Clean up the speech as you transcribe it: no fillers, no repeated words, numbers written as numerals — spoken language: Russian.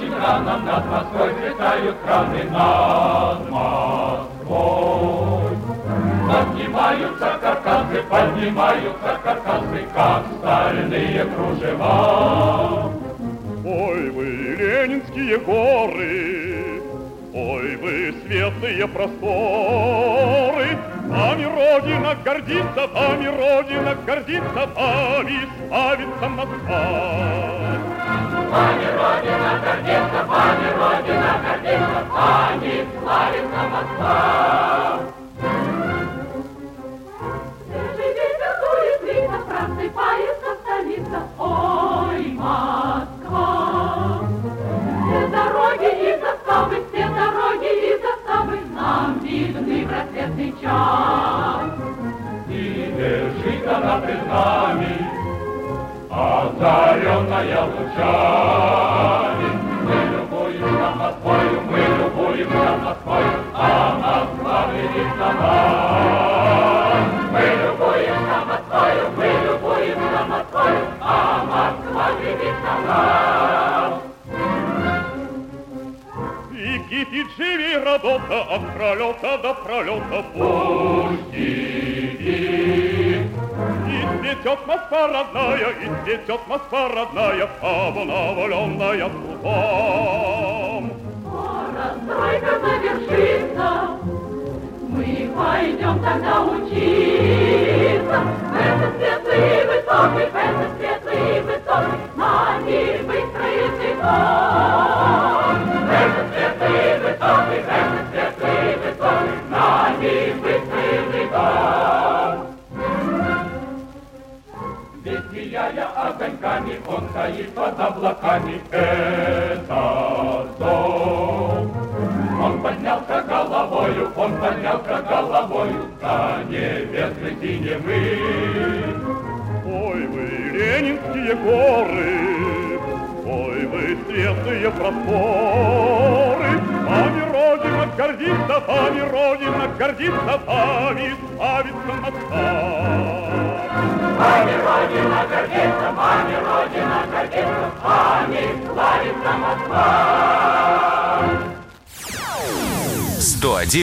очень рано над Москвой взлетают краны над Москвой. Поднимаются каркасы, как стальные кружева. Ой, вы, ленинские горы, ой, вы, светлые просторы, вами Родина гордится, вами Родина гордится, вами славится Москва. Вами Родина гордится, вами Родина гордится, вами славится Москва. Свежий ветер дует, видно, просыпается столица. Ой, Москва! Все дороги и заставы, все дороги и заставы нам видны в рассветный час. И лежит она пред нами, озаренная лучами. Мы любуемся Москвою, мы любуемся Москвою, а Москва глядит на нас. Мы любуемся Москвою, мы любуемся Москвою, а Москва глядит на нас. И кипит живей работа от пролета до пролета. Пусть кипит. И цветет Москва родная, и цветет Москва родная, обновленная трудом. Скоро стройка завершится, мы пойдем тогда учиться. В этот светлый высокий, в этот светлый высокий, нами выстроит дом. В этот светлый высокий, в этот светлый высокий, нами выстроит дом. Ведь сияя огоньками, он стоит под облаками, этот дом. Он поднялся головою за небесной синевы. Ой, вы, ленинские горы, ой, вы, светлые просторы, вами Родина гордится, вами Родина гордится, вами славится Москва. Вами Родина гордится, вами Родина гордится, вами славится Москва. 101